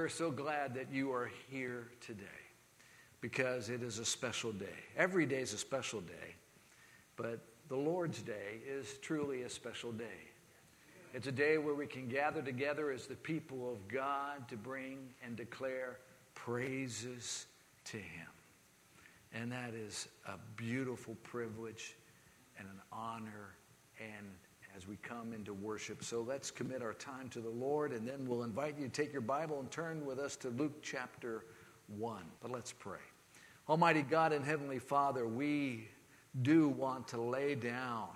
we're so glad that you are here today because it is a special day. Every day is a special day, but the Lord's Day is truly a special day. It's a day where we can gather together as the people of God to bring and declare praises to Him. And that is a beautiful privilege and an honor, and as we come into worship. So let's commit our time to the Lord, and then we'll invite you to take your Bible and turn with us to Luke chapter 1. But let's pray. Almighty God and Heavenly Father, we do want to lay down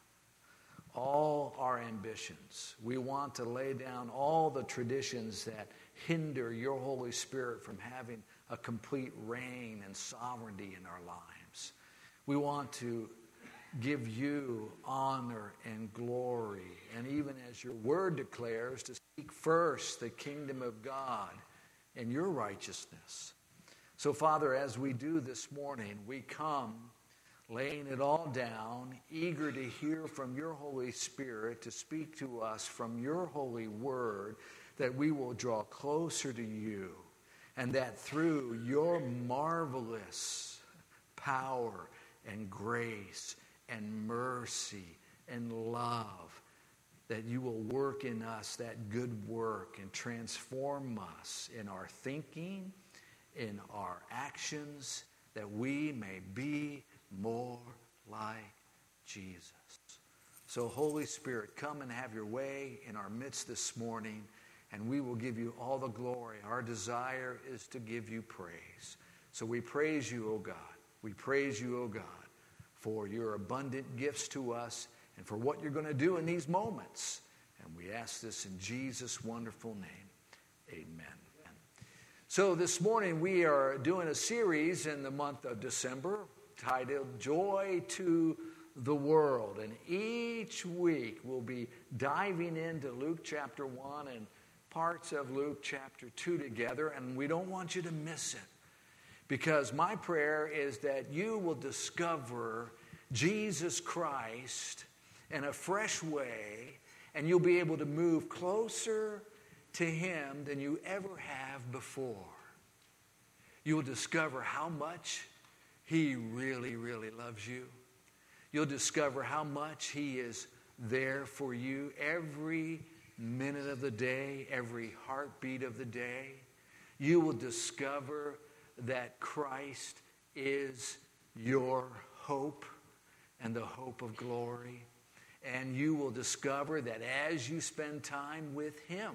all our ambitions. We want to lay down all the traditions that hinder your Holy Spirit from having a complete reign and sovereignty in our lives. We want to give you honor and glory, and even as your word declares, to seek first the kingdom of God and your righteousness. So, Father, as we do this morning, we come laying it all down, eager to hear from your Holy Spirit, to speak to us from your holy word, that we will draw closer to you, and that through your marvelous power and grace and mercy and love, that you will work in us that good work and transform us in our thinking, in our actions, that we may be more like Jesus. So, Holy Spirit, come and have your way in our midst this morning, and we will give you all the glory. Our desire is to give you praise. So we praise you, O God. We praise you, O God, for your abundant gifts to us and for what you're going to do in these moments. And we ask this in Jesus' wonderful name. Amen. So this morning we are doing a series in the month of December titled Joy to the World. And each week we'll be diving into Luke chapter 1 and parts of Luke chapter 2 together. And we don't want you to miss it, because my prayer is that you will discover Jesus Christ in a fresh way, and you'll be able to move closer to Him than you ever have before. You'll discover how much He really, really loves you. You'll discover how much He is there for you every minute of the day, every heartbeat of the day. You will discover that Christ is your hope and the hope of glory. And you will discover that as you spend time with Him,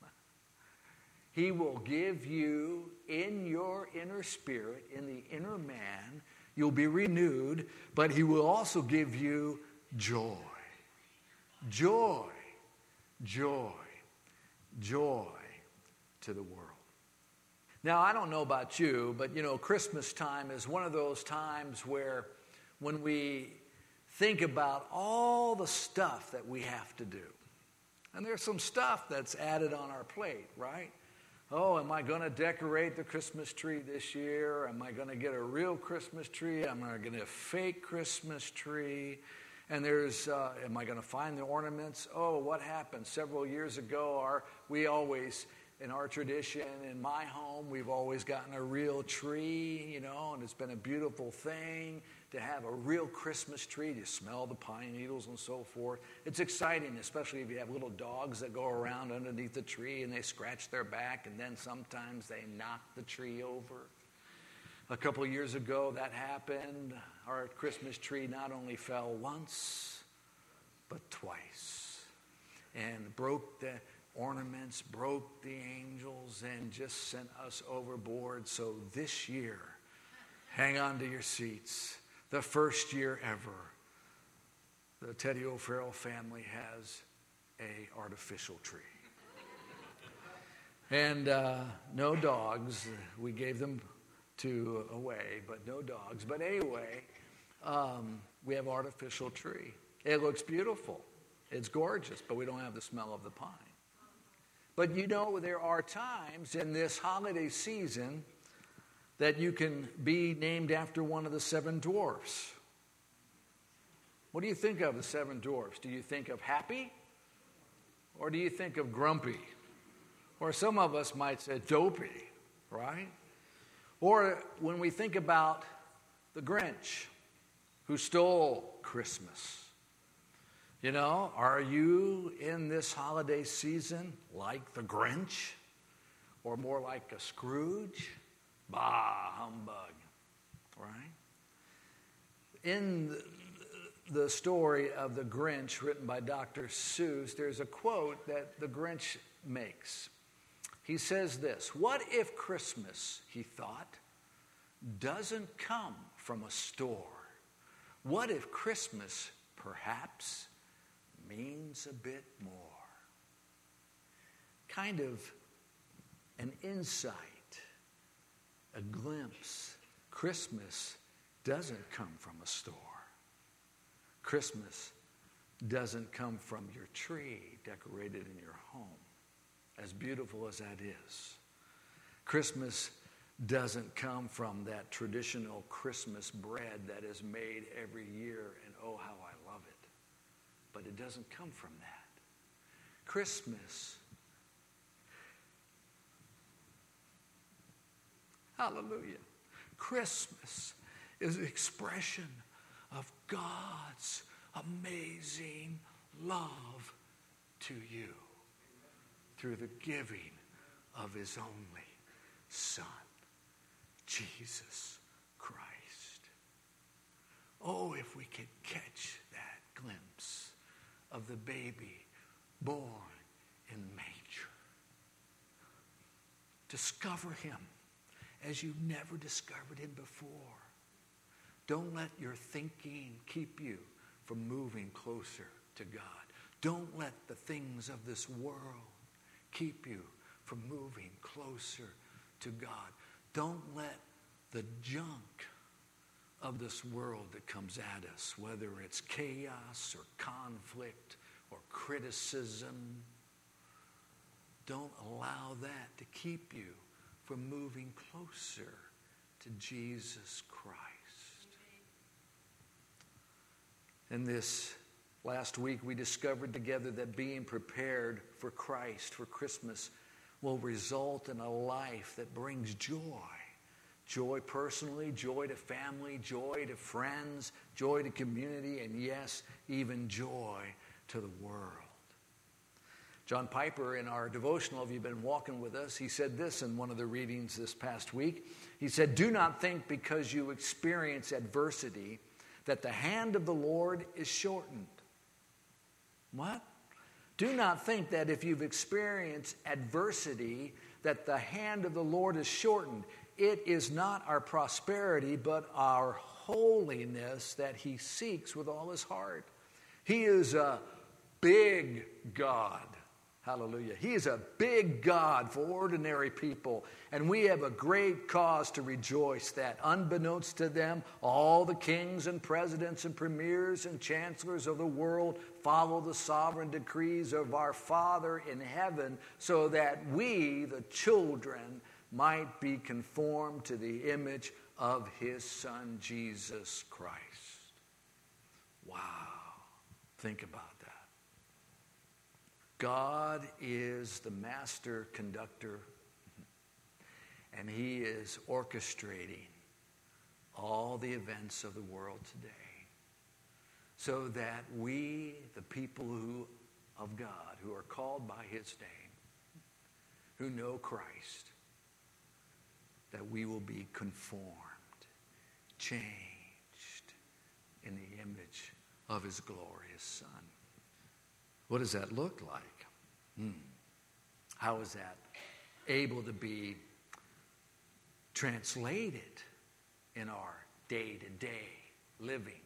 He will give you in your inner spirit, in the inner man, you'll be renewed, but He will also give you joy. Joy, joy, joy to the world. Now, I don't know about you, but Christmas time is one of those times where when we think about all the stuff that we have to do, and there's some stuff that's added on our plate, right? Oh, am I going to decorate the Christmas tree this year? Am I going to get a real Christmas tree? Am I going to get a fake Christmas tree? And there's, am I going to find the ornaments? Oh, what happened? Several years ago, we always, in our tradition, in my home, we've always gotten a real tree, and it's been a beautiful thing to have a real Christmas tree. You smell the pine needles and so forth. It's exciting, especially if you have little dogs that go around underneath the tree and they scratch their back, and then sometimes they knock the tree over. A couple of years ago, that happened. Our Christmas tree not only fell once, but twice, and broke the ornaments, broke the angels, and just sent us overboard. So this year, hang on to your seats. The first year ever, the Teddy O'Farrell family has an artificial tree. And no dogs. We gave them away, but no dogs. But anyway, we have artificial tree. It looks beautiful. It's gorgeous, but we don't have the smell of the pine. But there are times in this holiday season that you can be named after one of the seven dwarfs. What do you think of the seven dwarfs? Do you think of happy? Or do you think of grumpy? Or some of us might say dopey, right? Or when we think about the Grinch who stole Christmas. You know, are you in this holiday season like the Grinch? Or more like a Scrooge? Bah, humbug, right? In the story of the Grinch written by Dr. Seuss, there's a quote that the Grinch makes. He says this: "What if Christmas," he thought, "doesn't come from a store? What if Christmas perhaps means a bit more?" Kind of an insight, a glimpse. Christmas doesn't come from a store. Christmas doesn't come from your tree decorated in your home, as beautiful as that is. Christmas doesn't come from that traditional Christmas bread that is made every year, and oh, how I love it. But it doesn't come from that. Christmas, hallelujah, Christmas is an expression of God's amazing love to you through the giving of his only Son, Jesus Christ. Oh, if we could catch that glimpse of the baby born in the manger. Discover him as you've never discovered him before. Don't let your thinking keep you from moving closer to God. Don't let the things of this world keep you from moving closer to God. Don't let the junk of this world that comes at us, whether it's chaos or conflict or criticism, don't allow that to keep you from moving closer to Jesus Christ. And this last week we discovered together that being prepared for Christ, for Christmas, will result in a life that brings joy. Joy personally, joy to family, joy to friends, joy to community, and yes, even joy to the world. John Piper, in our devotional, if you've been walking with us, he said this in one of the readings this past week. He said, "Do not think because you experience adversity that the hand of the Lord is shortened." What? Do not think that if you've experienced adversity that the hand of the Lord is shortened. It is not our prosperity, but our holiness that he seeks with all his heart. He is a big God. Hallelujah. He is a big God for ordinary people. And we have a great cause to rejoice that, unbeknownst to them, all the kings and presidents and premiers and chancellors of the world follow the sovereign decrees of our Father in heaven, so that we, the children, might be conformed to the image of his Son, Jesus Christ. Wow. Think about that. God is the master conductor, and he is orchestrating all the events of the world today so that we, the people of God, who are called by his name, who know Christ, that we will be conformed, changed in the image of his glorious Son. What does that look like? How is that able to be translated in our day-to-day living?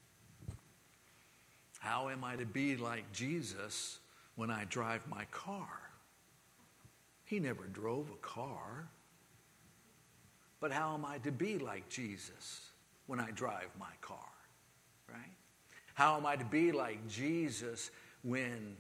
How am I to be like Jesus when I drive my car? He never drove a car. But how am I to be like Jesus when I drive my car? Right? How am I to be like Jesus when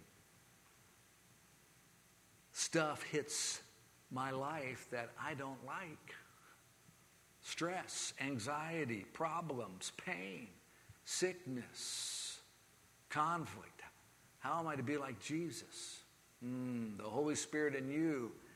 stuff hits my life that I don't like? Stress, anxiety, problems, pain, sickness, conflict. How am I to be like Jesus? The Holy Spirit in you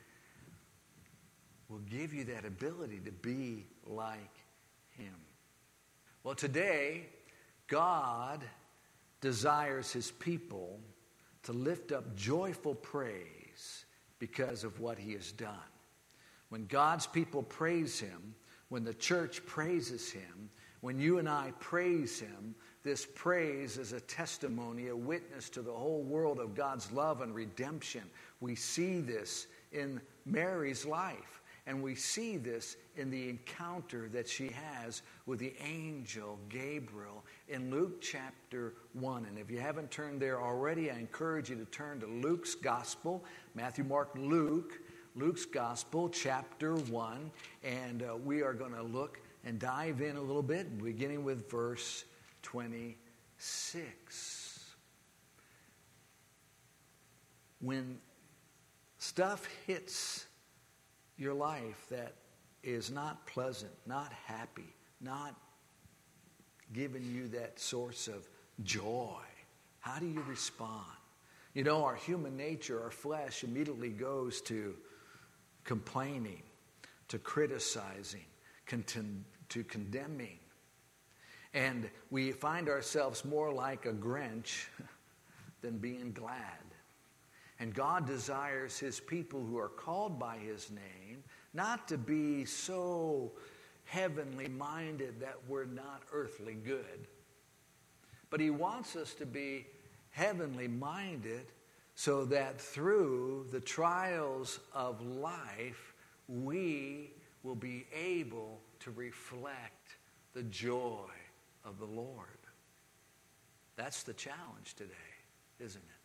will give you that ability to be like him. Well, today, God desires his people to lift up joyful praise because of what he has done. When God's people praise him, when the church praises him, when you and I praise him, this praise is a testimony, a witness to the whole world of God's love and redemption. We see this in Mary's life, and we see this in the encounter that she has with the angel Gabriel in Luke chapter 1. And if you haven't turned there already, I encourage you to turn to Luke's Gospel, Matthew, Mark, Luke's Gospel, chapter 1, and we are going to look and dive in a little bit, beginning with verse 26. When stuff hits your life that is not pleasant, not happy, not giving you that source of joy, how do you respond? You know, our human nature, our flesh immediately goes to complaining, to criticizing, to condemning. And we find ourselves more like a Grinch than being glad. And God desires his people who are called by his name not to be so heavenly minded that we're not earthly good. But he wants us to be heavenly minded so that through the trials of life, we will be able to reflect the joy of the Lord. That's the challenge today, isn't it?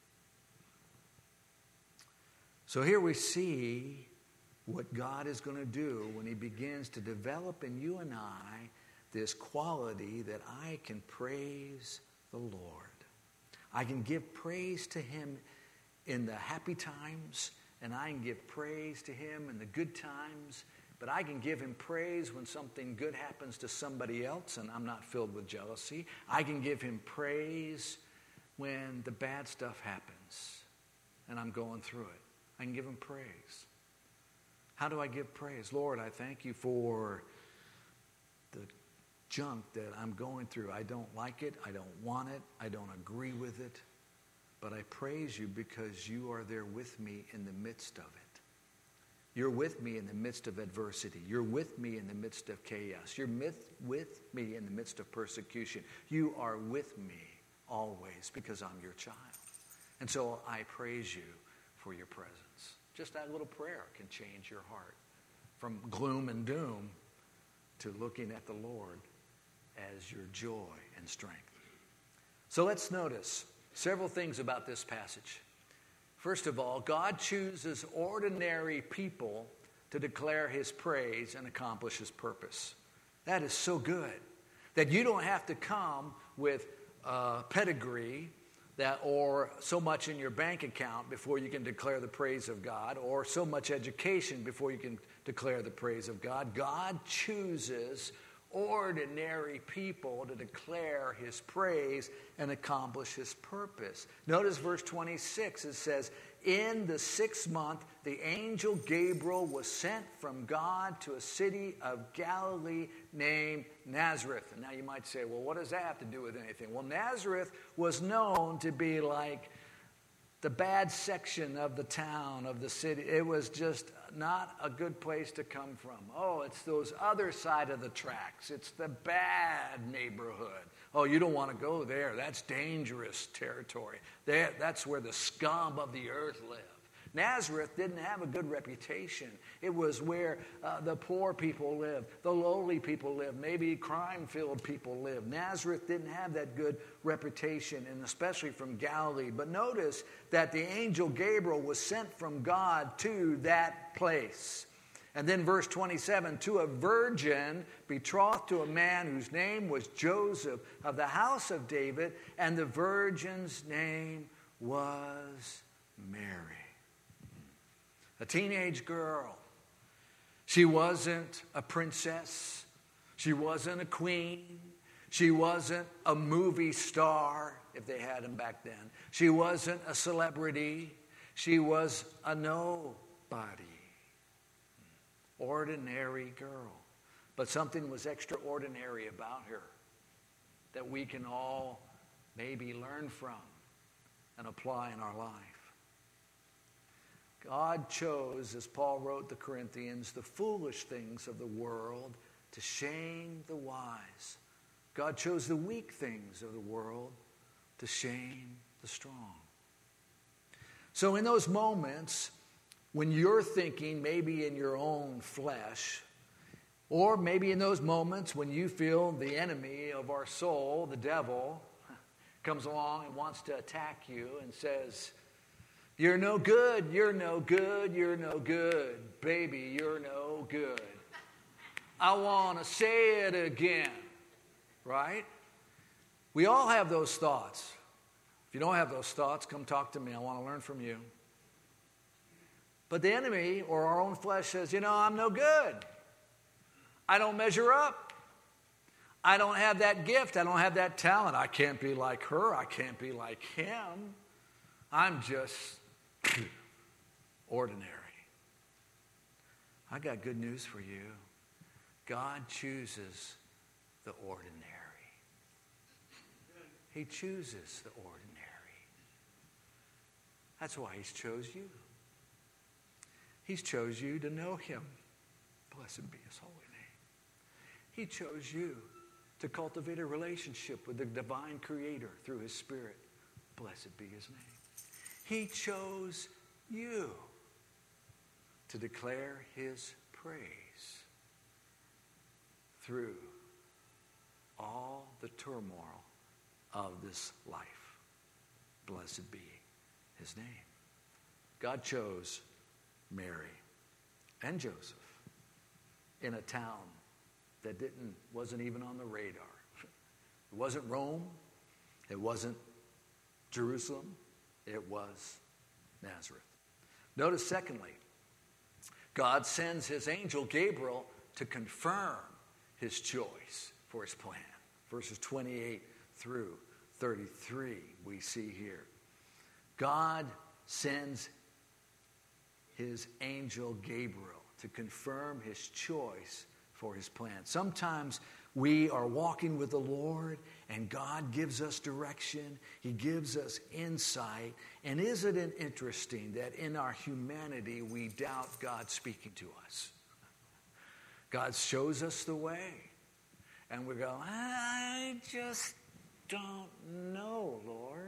So here we see what God is going to do when he begins to develop in you and I this quality that I can praise the Lord. I can give praise to him in the happy times, and I can give praise to him in the good times, but I can give him praise when something good happens to somebody else and I'm not filled with jealousy. I can give him praise when the bad stuff happens and I'm going through it. I can give him praise. How do I give praise? Lord, I thank you for the junk that I'm going through. I don't like it. I don't want it. I don't agree with it. But I praise you because you are there with me in the midst of it. You're with me in the midst of adversity. You're with me in the midst of chaos. You're with me in the midst of persecution. You are with me always because I'm your child. And so I praise you for your presence. Just that little prayer can change your heart from gloom and doom to looking at the Lord as your joy and strength. So let's notice several things about this passage. First of all, God chooses ordinary people to declare his praise and accomplish his purpose. That is so good. That you don't have to come with pedigree or so much in your bank account before you can declare the praise of God, or so much education before you can declare the praise of God. God chooses ordinary people to declare his praise and accomplish his purpose. Notice verse 26, it says, in the 6th month, the angel Gabriel was sent from God to a city of Galilee named Nazareth. And now you might say, well, what does that have to do with anything? Well, Nazareth was known to be like the bad section of the town, of the city. It was just not a good place to come from. Oh, it's those other side of the tracks. It's the bad neighborhood. Oh, you don't want to go there. That's dangerous territory. That's where the scum of the earth live. Nazareth didn't have a good reputation. It was where the poor people lived, the lowly people lived, maybe crime-filled people lived. Nazareth didn't have that good reputation, and especially from Galilee. But notice that the angel Gabriel was sent from God to that place. And then verse 27, to a virgin betrothed to a man whose name was Joseph of the house of David, and the virgin's name was Mary. A teenage girl. She wasn't a princess. She wasn't a queen. She wasn't a movie star, if they had them back then. She wasn't a celebrity. She was a nobody. ordinary girl. But something was extraordinary about her that we can all maybe learn from and apply in our life. God chose, as Paul wrote the Corinthians, the foolish things of the world to shame the wise. God chose the weak things of the world to shame the strong. So in those moments when you're thinking maybe in your own flesh, or maybe in those moments when you feel the enemy of our soul, the devil, comes along and wants to attack you and says, you're no good, you're no good, you're no good. Baby, you're no good. I want to say it again, right? We all have those thoughts. If you don't have those thoughts, come talk to me. I want to learn from you. But the enemy or our own flesh says, I'm no good. I don't measure up. I don't have that gift. I don't have that talent. I can't be like her. I can't be like him. I'm just ordinary. I got good news for you. God chooses the ordinary. He chooses the ordinary. That's why he's chose you. He's chose you to know him. Blessed be his holy name. He chose you to cultivate a relationship with the divine creator through his Spirit. Blessed be his name. He chose you to declare his praise through all the turmoil of this life. Blessed be his name. God chose Mary and Joseph in a town that wasn't even on the radar. It wasn't Rome. It wasn't Jerusalem. It was Nazareth. Notice, secondly, God sends his angel Gabriel to confirm his choice for his plan. Verses 28 through 33 we see here. God sends his angel Gabriel to confirm his choice for his plan. Sometimes we are walking with the Lord and God gives us direction. He gives us insight. And isn't it interesting that in our humanity we doubt God speaking to us? God shows us the way. And we go, I just don't know, Lord.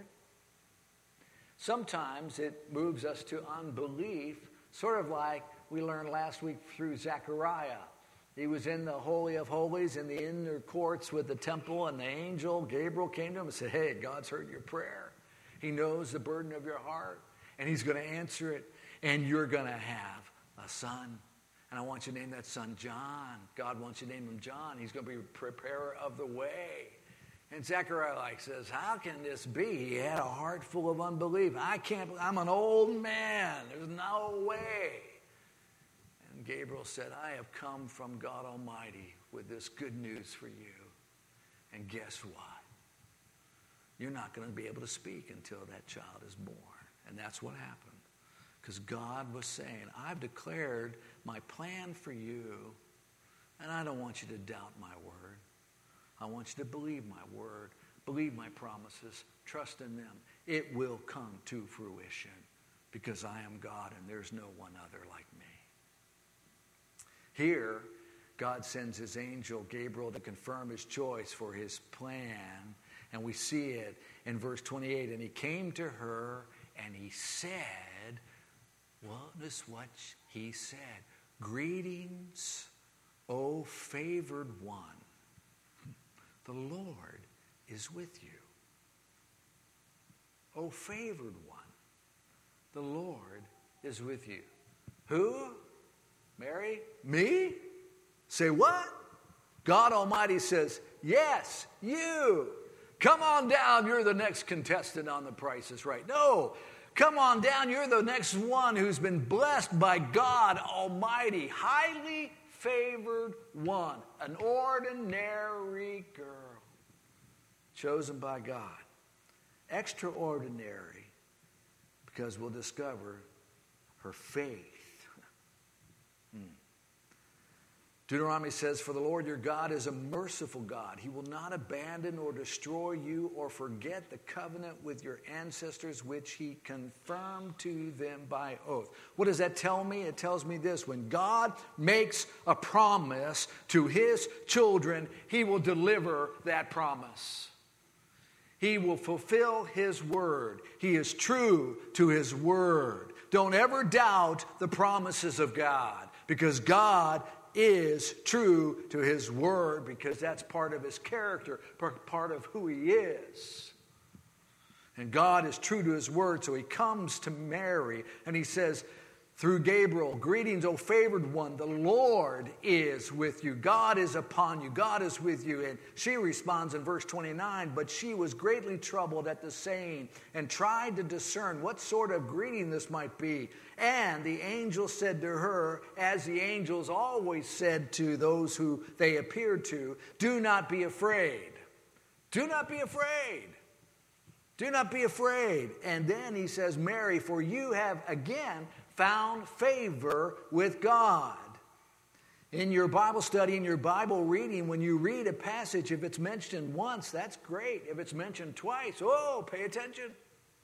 Sometimes it moves us to unbelief, sort of like we learned last week through Zechariah. He was in the Holy of Holies in the inner courts with the temple, and the angel Gabriel came to him and said, hey, God's heard your prayer. He knows the burden of your heart, and he's going to answer it, and you're going to have a son. And I want you to name that son John. God wants you to name him John. He's going to be a preparer of the way. And Zechariah says, how can this be? He had a heart full of unbelief. I'm an old man. There's no way. And Gabriel said, I have come from God Almighty with this good news for you. And guess what? You're not going to be able to speak until that child is born. And that's what happened. Because God was saying, I've declared my plan for you, and I don't want you to doubt my word. I want you to believe my word, believe my promises, trust in them. It will come to fruition because I am God and there's no one other like me. Here, God sends his angel Gabriel to confirm his choice for his plan, and we see it in verse 28. And he came to her and he said, notice what he said. Greetings, O favored one. The Lord is with you. O favored one, the Lord is with you. Who? Mary? Me? Say what? God Almighty says, yes, you. Come on down, you're the next contestant on The Price is Right. No, come on down, you're the next one who's been blessed by God Almighty. Highly favored one, an ordinary girl, chosen by God. Extraordinary, because we'll discover her faith Deuteronomy says, "For the Lord your God is a merciful God. He will not abandon or destroy you or forget the covenant with your ancestors, which he confirmed to them by oath." What does that tell me? It tells me this: when God makes a promise to his children, he will deliver that promise. He will fulfill his word. He is true to his word. Don't ever doubt the promises of God, because God is true to his word, because that's part of his character, part of who he is. And God is true to his word, so he comes to Mary and he says through Gabriel, "Greetings, O favored one, the Lord is with you. God is upon you. God is with you." And she responds in verse 29, "But she was greatly troubled at the saying and tried to discern what sort of greeting this might be. And the angel said to her, as the angels always said to those who they appeared to, 'Do not be afraid.'" Do not be afraid. Do not be afraid. And then he says, "Mary, for you have again found favor with God." In your Bible study, in your Bible reading, when you read a passage, if it's mentioned once, that's great. If it's mentioned twice, pay attention.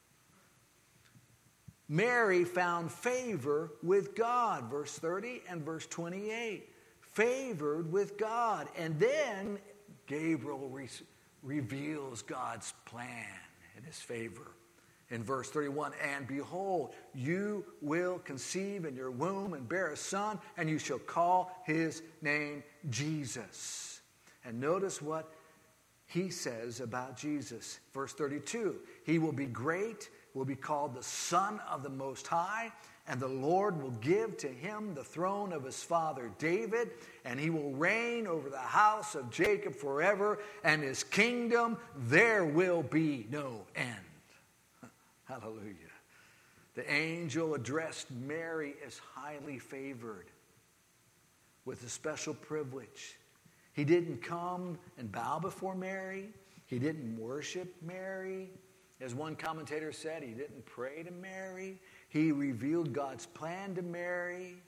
Mary found favor with God, verse 30 and verse 28. Favored with God. And then Gabriel reveals God's plan in his favor. In verse 31, "And behold, you will conceive in your womb and bear a son, and you shall call his name Jesus." And notice what he says about Jesus. Verse 32, "He will be great, will be called the Son of the Most High, and the Lord will give to him the throne of his father David, and he will reign over the house of Jacob forever, and his kingdom there will be no end." Hallelujah. The angel addressed Mary as highly favored with a special privilege. He didn't come and bow before Mary. He didn't worship Mary. As one commentator said, he didn't pray to Mary. He revealed God's plan to Mary.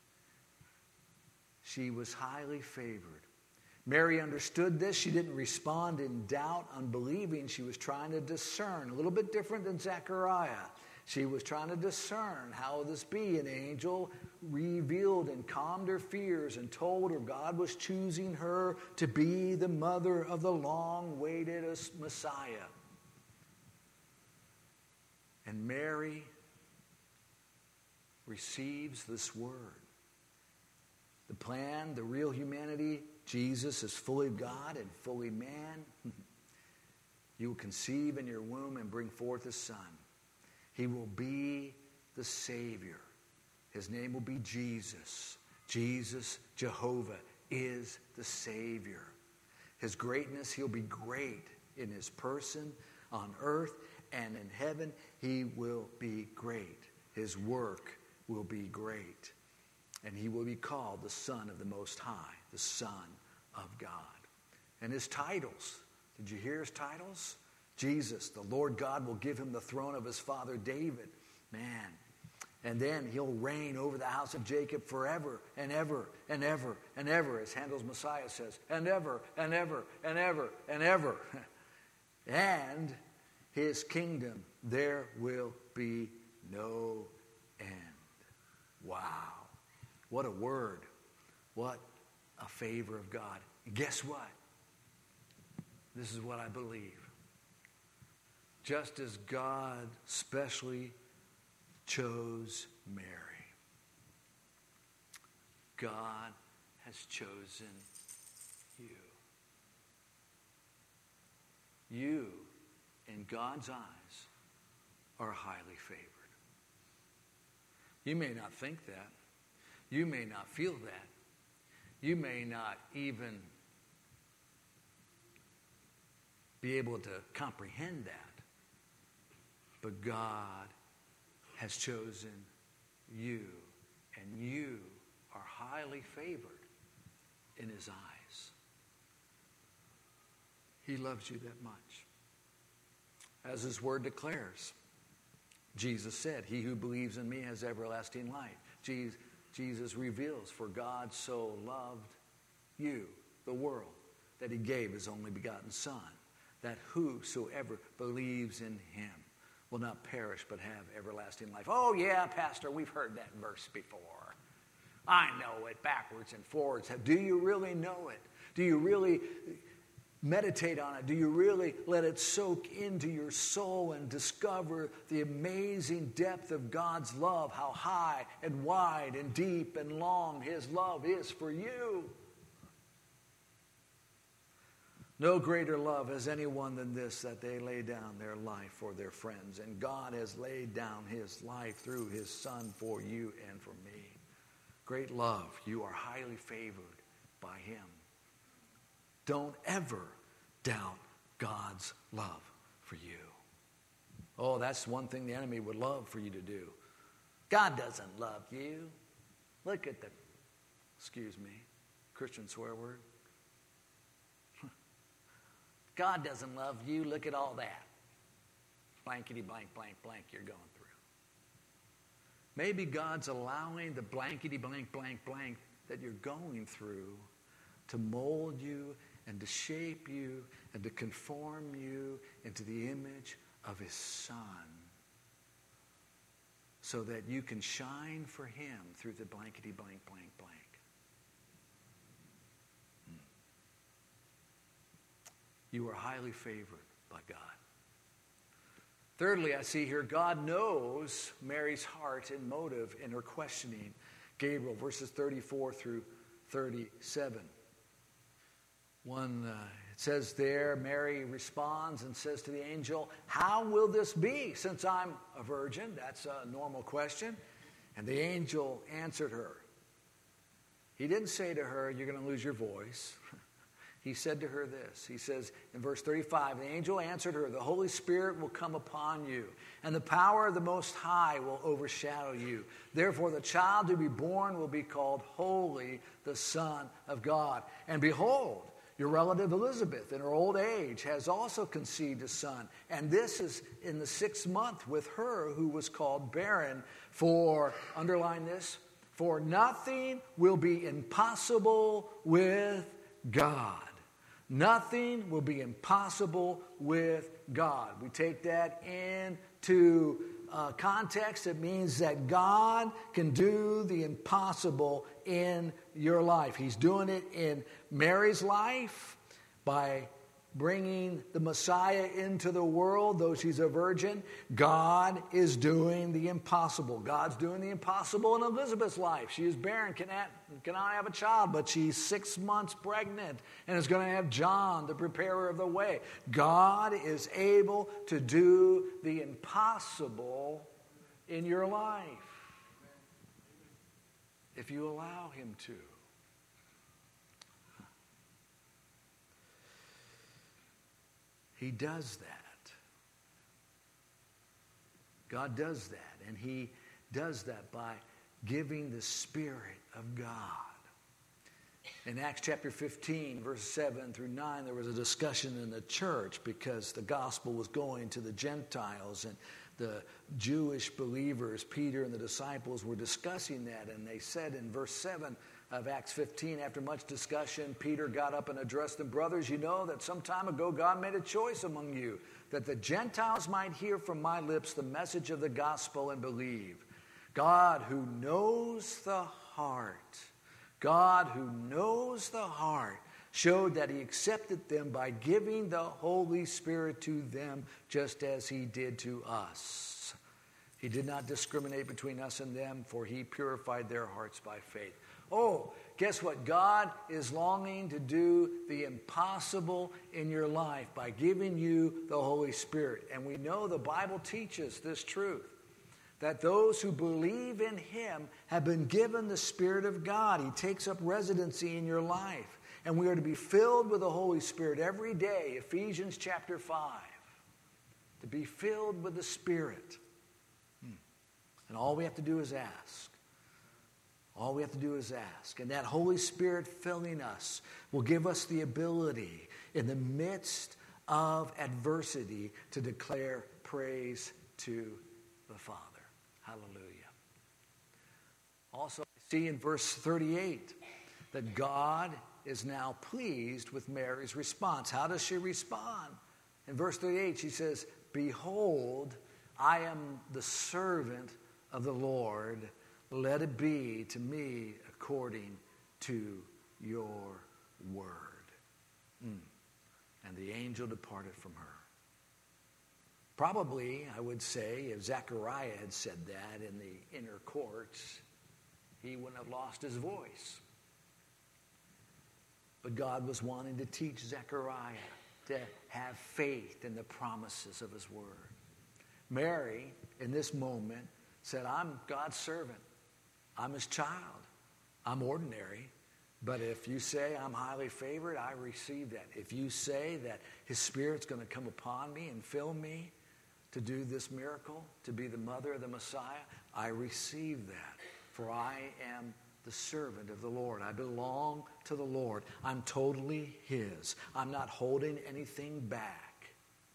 She was highly favored. Mary understood this. She didn't respond in doubt, unbelieving. She was trying to discern. A little bit different than Zechariah. She was trying to discern, how will this be? An angel revealed and calmed her fears and told her God was choosing her to be the mother of the long-awaited Messiah. And Mary receives this word. The plan, the real humanity, Jesus is fully God and fully man. You will conceive in your womb and bring forth a son. He will be the Savior. His name will be Jesus. Jesus, Jehovah, is the Savior. His greatness, he'll be great in his person on earth, and in heaven he will be great. His work will be great. And he will be called the Son of the Most High, the Son of God. And his titles, did you hear his titles? Jesus, the Lord God will give him the throne of his father David. Man. And then he'll reign over the house of Jacob forever and ever and ever and ever, as Handel's Messiah says, and ever and ever and ever and ever. And his kingdom, there will be no end. Wow. What a word. What a favor of God. And guess what? This is what I believe. Just as God specially chose Mary, God has chosen you. You, in God's eyes, are highly favored. You may not think that. You may not feel that. You may not even be able to comprehend that. But God has chosen you, and you are highly favored in his eyes. He loves you that much. As his word declares, Jesus said, "He who believes in me has everlasting life." Jesus reveals, "For God so loved you, the world, that he gave his only begotten Son, that whosoever believes in him will not perish but have everlasting life. Oh yeah, Pastor, we've heard that verse before. I know it backwards and forwards. Do you really know it? Do you really meditate on it? Do you really let it soak into your soul and discover the amazing depth of God's love, how high and wide and deep and long his love is for you? No greater love has anyone than this, that they lay down their life for their friends. And God has laid down his life through his Son for you and for me. Great love. You are highly favored by him. Don't ever doubt God's love for you. Oh, that's one thing the enemy would love for you to do. God doesn't love you. Look at the, excuse me, Christian swear word. God doesn't love you. Look at all that. Blankety blank, blank, blank you're going through. Maybe God's allowing the blankety blank, blank, blank that you're going through to mold you and to shape you and to conform you into the image of his Son, so that you can shine for him through the blankety blank, blank, blank. You are highly favored by God. Thirdly, I see here, God knows Mary's heart and motive in her questioning Gabriel, verses 34 through 37. It says there, Mary responds and says to the angel, "How will this be since I'm a virgin?" That's a normal question. And the angel answered her. He didn't say to her, "You're going to lose your voice." He said to her this. He says in verse 35, the angel answered her, "The Holy Spirit will come upon you, and the power of the Most High will overshadow you. Therefore, the child to be born will be called Holy, the Son of God. And behold, your relative Elizabeth, in her old age, has also conceived a son. And this is in the 6th month with her who was called barren. For," underline this, "for nothing will be impossible with God." Nothing will be impossible with God. We take that into context. It means that God can do the impossible in your life. He's doing it in Mary's life by bringing the Messiah into the world, though she's a virgin. God is doing the impossible. God's doing the impossible in Elizabeth's life. She is barren, cannot have a child, but she's 6 months pregnant and is going to have John, the preparer of the way. God is able to do the impossible in your life if you allow him to. He does that. God does that, and he does that by giving the Spirit of God. In Acts chapter 15, verses 7 through 9, there was a discussion in the church because the gospel was going to the Gentiles, and the Jewish believers, Peter and the disciples, were discussing that, and they said in verse 7 of Acts 15, after much discussion, Peter got up and addressed them, "Brothers, you know that some time ago God made a choice among you, that the Gentiles might hear from my lips the message of the gospel and believe. God who knows the heart, showed that he accepted them by giving the Holy Spirit to them just as he did to us. He did not discriminate between us and them, for he purified their hearts by faith." Oh, guess what? God is longing to do the impossible in your life by giving you the Holy Spirit. And we know the Bible teaches this truth, that those who believe in him have been given the Spirit of God. He takes up residency in your life. And we are to be filled with the Holy Spirit every day, Ephesians chapter 5. To be filled with the Spirit. And all we have to do is ask. All we have to do is ask. And that Holy Spirit filling us will give us the ability in the midst of adversity to declare praise to the Father. Hallelujah. Also, I see in verse 38 that God is now pleased with Mary's response. How does she respond? In verse 38, she says, "Behold, I am the servant of the Lord. Let it be to me according to your word." And the angel departed from her. Probably, I would say, if Zechariah had said that in the inner courts, he wouldn't have lost his voice. But God was wanting to teach Zechariah to have faith in the promises of his word. Mary, in this moment, said, "I'm God's servant. I'm his child. I'm ordinary. But if you say I'm highly favored, I receive that. If you say that his Spirit's going to come upon me and fill me to do this miracle, to be the mother of the Messiah, I receive that. For I am the servant of the Lord. I belong to the Lord. I'm totally his. I'm not holding anything back."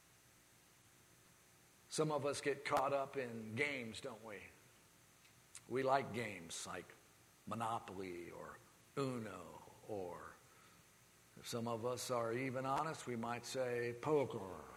Some of us get caught up in games, don't we? We like games like Monopoly or Uno, or if some of us are even honest, we might say poker.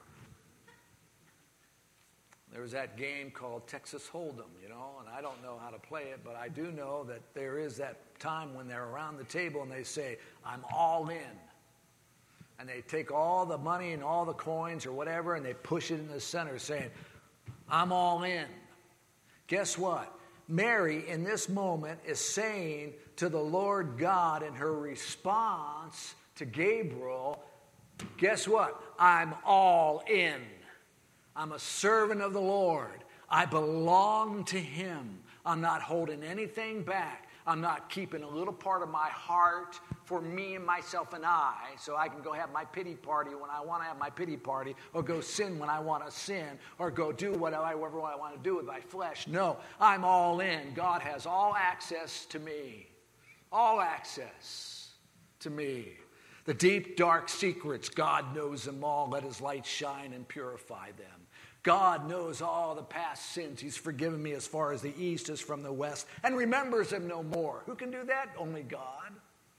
There was that game called Texas Hold'em, and I don't know how to play it, but I do know that there is that time when they're around the table and they say, "I'm all in." And they take all the money and all the coins or whatever and they push it in the center saying, "I'm all in." Guess what? Mary, in this moment, is saying to the Lord God in her response to Gabriel, guess what? I'm all in. I'm a servant of the Lord. I belong to him. I'm not holding anything back. I'm not keeping a little part of my heart for me and myself and I, so I can go have my pity party when I want to have my pity party, or go sin when I want to sin, or go do whatever I want to do with my flesh. No, I'm all in. God has all access to me. All access to me. The deep, dark secrets, God knows them all. Let his light shine and purify them. God knows all the past sins. He's forgiven me as far as the east is from the west and remembers them no more. Who can do that? Only God.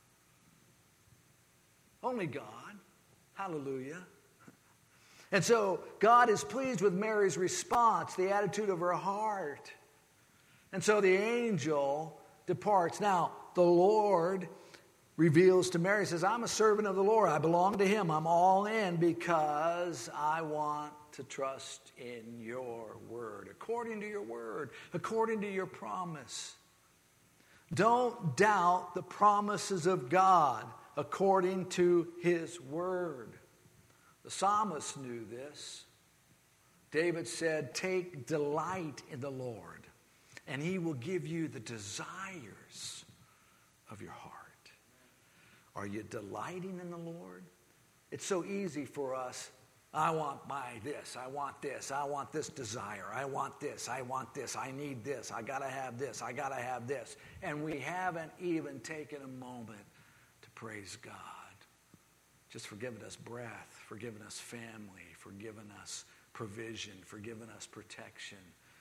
Only God. Hallelujah. And so God is pleased with Mary's response, the attitude of her heart. And so the angel departs. Now, the Lord reveals to Mary, says, "I'm a servant of the Lord. I belong to him. I'm all in because I want to trust in your word, according to your word, according to your promise." Don't doubt the promises of God according to his word. The psalmist knew this. David said, "Take delight in the Lord, and he will give you the desires of your heart." Are you delighting in the Lord? It's so easy for us. I want this, I want this, I want this desire, I want this, I want this, I need this, I gotta have this, I gotta have this. And we haven't even taken a moment to praise God. Just for giving us breath, for giving us family, for giving us provision, for giving us protection.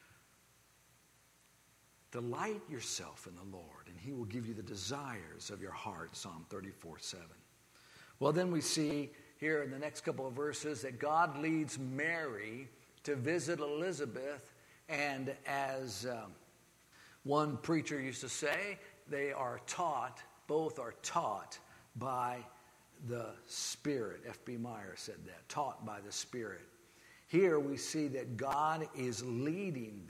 Delight yourself in the Lord, and he will give you the desires of your heart, Psalm 34:7. Well, then we see here in the next couple of verses that God leads Mary to visit Elizabeth, and as one preacher used to say, both are taught by the Spirit. F.B. Meyer said that, taught by the Spirit. Here we see that God is leading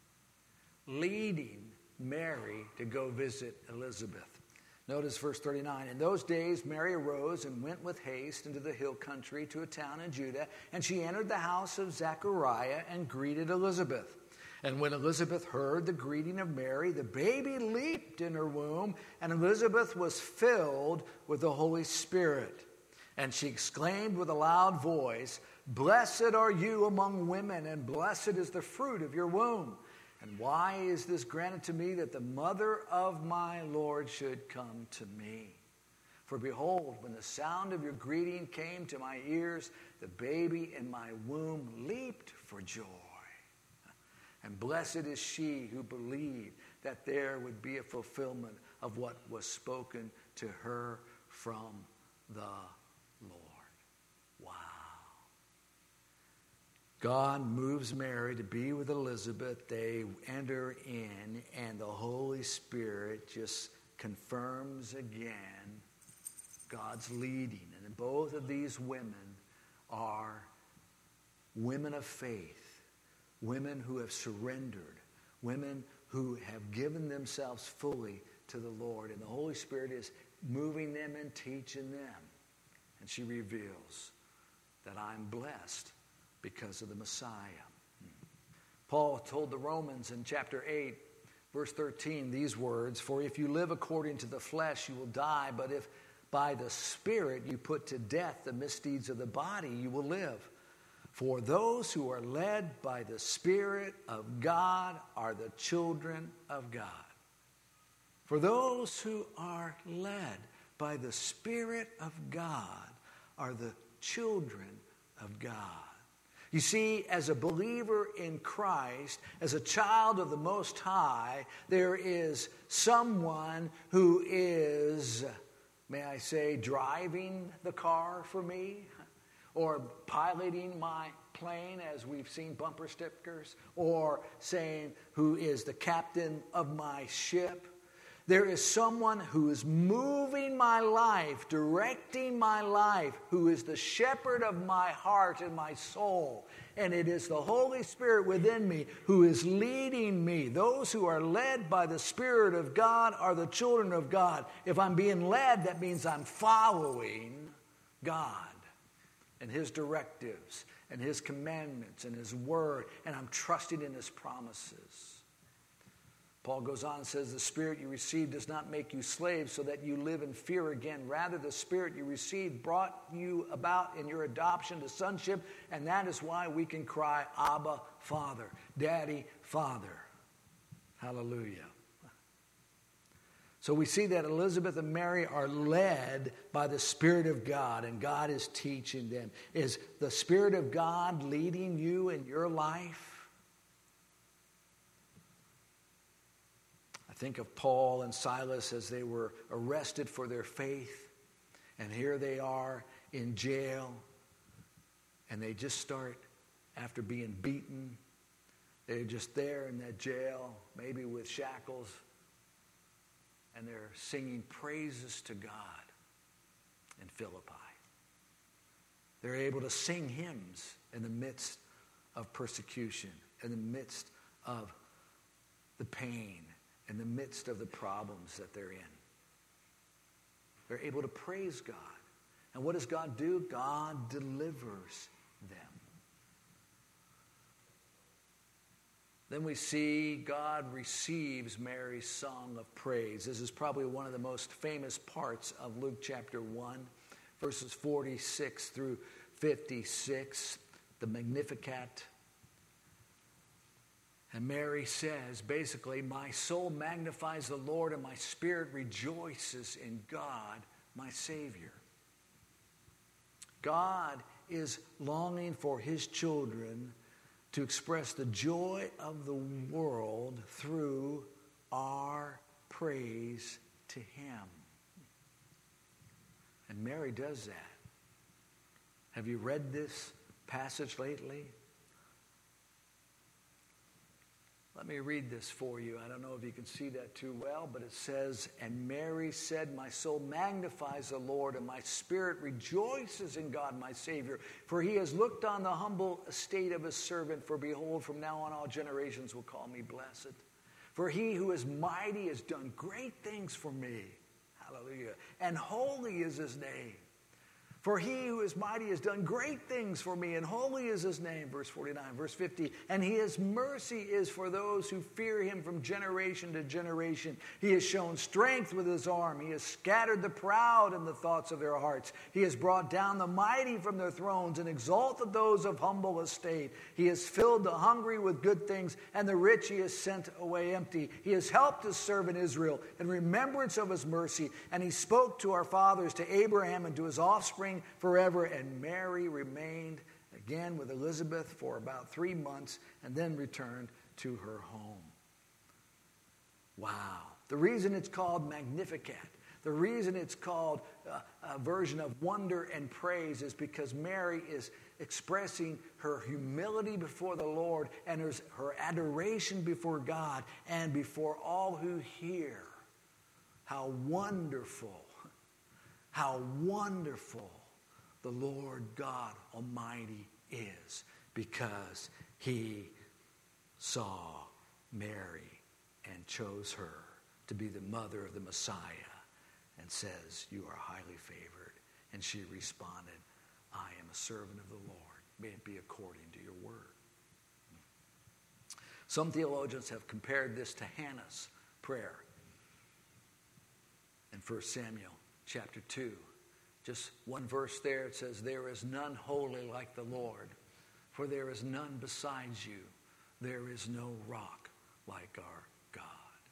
Mary to go visit Elizabeth. Notice verse 39. In those days, Mary arose and went with haste into the hill country to a town in Judah, and she entered the house of Zechariah and greeted Elizabeth. And when Elizabeth heard the greeting of Mary, the baby leaped in her womb, and Elizabeth was filled with the Holy Spirit. And she exclaimed with a loud voice, "Blessed are you among women, and blessed is the fruit of your womb. And why is this granted to me, that the mother of my Lord should come to me? For behold, when the sound of your greeting came to my ears, the baby in my womb leaped for joy. And blessed is she who believed that there would be a fulfillment of what was spoken to her from the Lord. Wow. God moves Mary to be with Elizabeth. They enter in, and the Holy Spirit just confirms again God's leading. And both of these women are women of faith, women who have surrendered, women who have given themselves fully to the Lord. And the Holy Spirit is moving them and teaching them. And she reveals that I'm blessed because of the Messiah. Paul told the Romans in chapter 8, verse 13, these words, "For if you live according to the flesh, you will die. But if by the Spirit you put to death the misdeeds of the body, you will live. For those who are led by the Spirit of God are the children of God." For those who are led by the Spirit of God are the children of God. You see, as a believer in Christ, as a child of the Most High, there is someone who is, may I say, driving the car for me, or piloting my plane, as we've seen bumper stickers, or saying who is the captain of my ship. There is someone who is moving my life, directing my life, who is the shepherd of my heart and my soul. And it is the Holy Spirit within me who is leading me. Those who are led by the Spirit of God are the children of God. If I'm being led, that means I'm following God and His directives and His commandments and His word, and I'm trusting in His promises. Paul goes on and says, "The Spirit you received does not make you slaves so that you live in fear again. Rather, the Spirit you received brought you about in your adoption to sonship, and that is why we can cry, 'Abba, Father,' Daddy, Father." Hallelujah. So we see that Elizabeth and Mary are led by the Spirit of God, and God is teaching them. Is the Spirit of God leading you in your life? Think of Paul and Silas as they were arrested for their faith. And here they are in jail. And they just start, after being beaten, they're just there in that jail, maybe with shackles. And they're singing praises to God in Philippi. They're able to sing hymns in the midst of persecution, in the midst of the pain, in the midst of the problems that they're in. They're able to praise God. And what does God do? God delivers them. Then we see God receives Mary's song of praise. This is probably one of the most famous parts of Luke chapter 1, verses 46 through 56, the Magnificat. And Mary says, basically, "My soul magnifies the Lord, and my spirit rejoices in God, my Savior." God is longing for His children to express the joy of the world through our praise to Him. And Mary does that. Have you read this passage lately? Let me read this for you. I don't know if you can see that too well, but it says, "And Mary said, 'My soul magnifies the Lord, and my spirit rejoices in God my Savior, for He has looked on the humble estate of His servant. For behold, from now on all generations will call me blessed. For He who is mighty has done great things for me.'" Hallelujah. "And holy is His name. For He who is mighty has done great things for me, and holy is His name." Verse 49. Verse 50. "And His mercy is for those who fear Him from generation to generation. He has shown strength with His arm. He has scattered the proud in the thoughts of their hearts. He has brought down the mighty from their thrones and exalted those of humble estate. He has filled the hungry with good things, and the rich He has sent away empty. He has helped His servant Israel in remembrance of His mercy, and He spoke to our fathers, to Abraham, and to his offspring forever." And Mary remained again with Elizabeth for about 3 months and then returned to her home. Wow. The reason it's called Magnificat, The reason it's called a version of wonder and praise is because Mary is expressing her humility before the Lord and her adoration before God and before all who hear how wonderful the Lord God Almighty is, because he saw Mary and chose her to be the mother of the Messiah and says, "You are highly favored." And she responded, "I am a servant of the Lord. May it be according to your word." Some theologians have compared this to Hannah's prayer in 1 Samuel chapter 2. Just one verse there, it says, "There is none holy like the Lord, for there is none besides you. There is no rock like our God."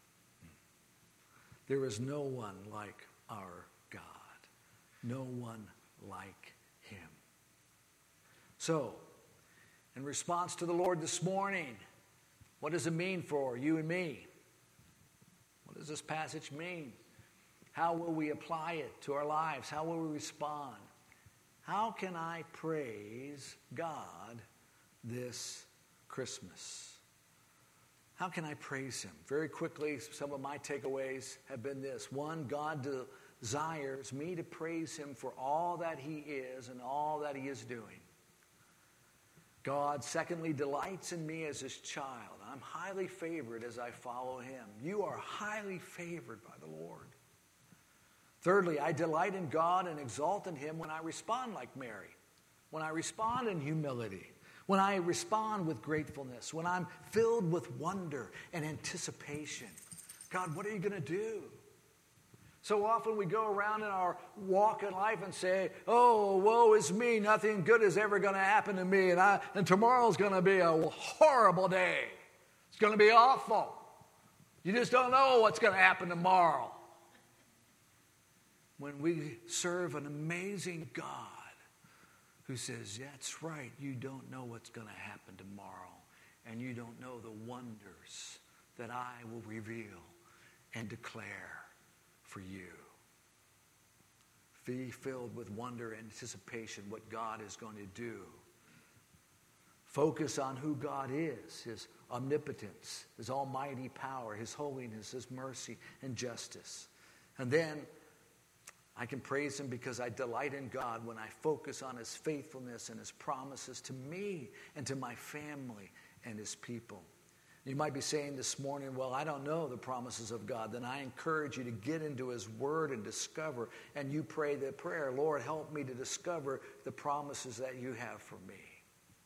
There is no one like our God. No one like him. So, in response to the Lord this morning, what does it mean for you and me? What does this passage mean? How will we apply it to our lives? How will we respond? How can I praise God this Christmas? How can I praise him? Very quickly, some of my takeaways have been this. One, God desires me to praise him for all that he is and all that he is doing. God, secondly, delights in me as his child. I'm highly favored as I follow him. You are highly favored by the Lord. Thirdly, I delight in God and exalt in him when I respond like Mary, when I respond in humility, when I respond with gratefulness, when I'm filled with wonder and anticipation. God, what are you going to do? So often we go around in our walk in life and say, "Oh, woe is me. Nothing good is ever going to happen to me. And tomorrow's going to be a horrible day. It's going to be awful. You just don't know what's going to happen tomorrow." When we serve an amazing God who says, "That's right, you don't know what's going to happen tomorrow, and you don't know the wonders that I will reveal and declare for you." Be filled with wonder and anticipation what God is going to do. Focus on who God is, his omnipotence, his almighty power, his holiness, his mercy, and justice. And then I can praise him because I delight in God when I focus on his faithfulness and his promises to me and to my family and his people. You might be saying this morning, "Well, I don't know the promises of God." Then I encourage you to get into his word and discover. And you pray the prayer, "Lord, help me to discover the promises that you have for me.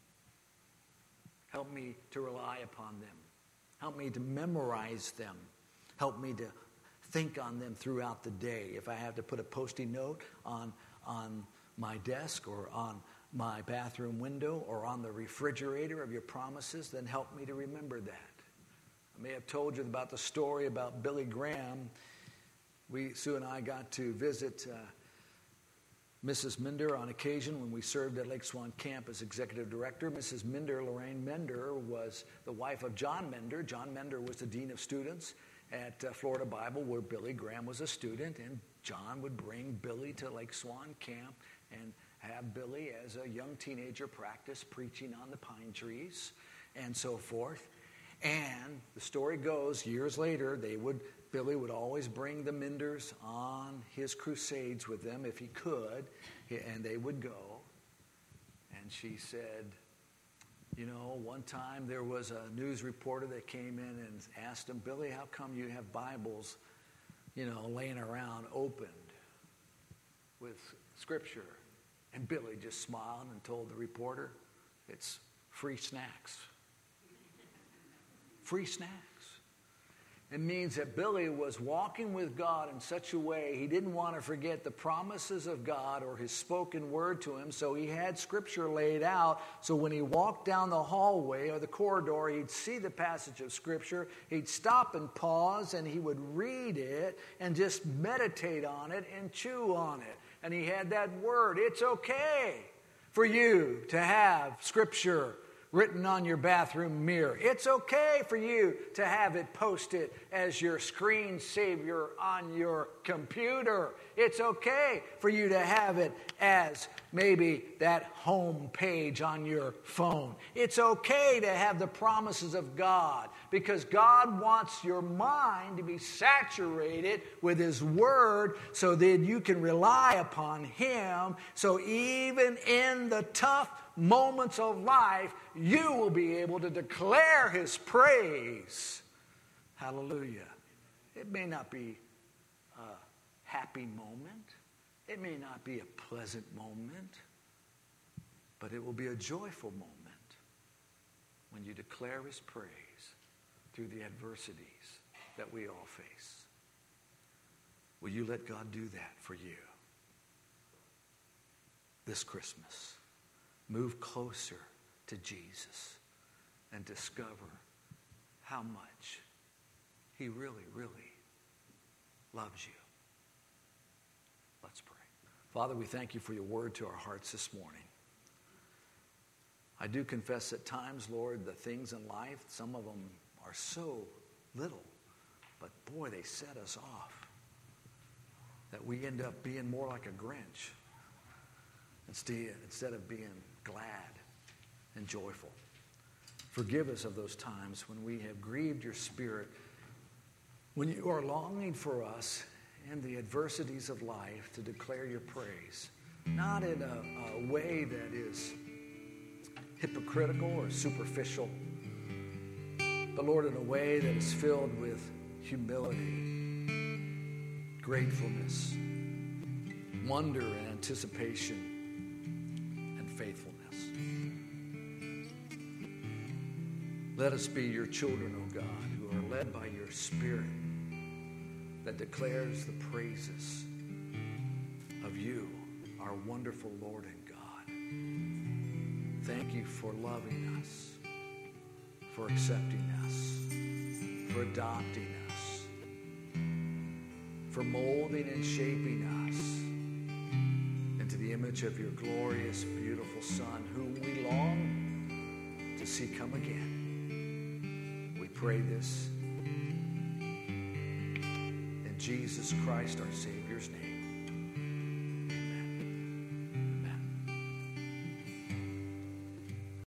Help me to rely upon them. Help me to memorize them. Help me to think on them throughout the day. If I have to put a Post-it note on my desk or on my bathroom window or on the refrigerator of your promises, then help me to remember that." I may have told you about the story about Billy Graham. Sue and I got to visit Mrs. Minder on occasion when we served at Lake Swan Camp as executive director. Mrs. Minder, Lorraine Minder, was the wife of John Minder. John Minder was the dean of students at Florida Bible, where Billy Graham was a student, and John would bring Billy to Lake Swan Camp and have Billy as a young teenager practice preaching on the pine trees and so forth. And the story goes, years later, Billy would always bring the Minders on his crusades with them if he could, and they would go. And she said, one time there was a news reporter that came in and asked him, "Billy, how come you have Bibles, laying around opened with Scripture?" And Billy just smiled and told the reporter, "It's free snacks." Free snacks. It means that Billy was walking with God in such a way he didn't want to forget the promises of God or his spoken word to him, so he had Scripture laid out. So when he walked down the hallway or the corridor, he'd see the passage of Scripture, he'd stop and pause, and he would read it and just meditate on it and chew on it. And he had that word. It's okay for you to have Scripture written on your bathroom mirror. It's okay for you to have it posted as your screensaver on your computer. It's okay for you to have it as maybe that home page on your phone. It's okay to have the promises of God, because God wants your mind to be saturated with His Word so that you can rely upon Him. So even in the tough moments of life, you will be able to declare His praise. Hallelujah. It may not be a happy moment. It may not be a pleasant moment. But it will be a joyful moment when you declare His praise through the adversities that we all face. Will you let God do that for you this Christmas? Move closer to Jesus and discover how much He really, really loves you. Let's pray. Father, we thank You for Your word to our hearts this morning. I do confess at times, Lord, the things in life, some of them are so little, but boy, they set us off, that we end up being more like a Grinch instead of being glad and joyful. Forgive us of those times when we have grieved Your Spirit, when You are longing for us in the adversities of life to declare Your praise, not in a way that is hypocritical or superficial, but Lord, in a way that is filled with humility, gratefulness, wonder and anticipation, and faithfulness. Let us be Your children, O God, who are led by Your Spirit, that declares the praises of You, our wonderful Lord and God. Thank You for loving us, for accepting us, for adopting us, for molding and shaping us into the image of Your glorious, beautiful Son, whom we long to see come again. We pray this in Jesus Christ, our Savior's name.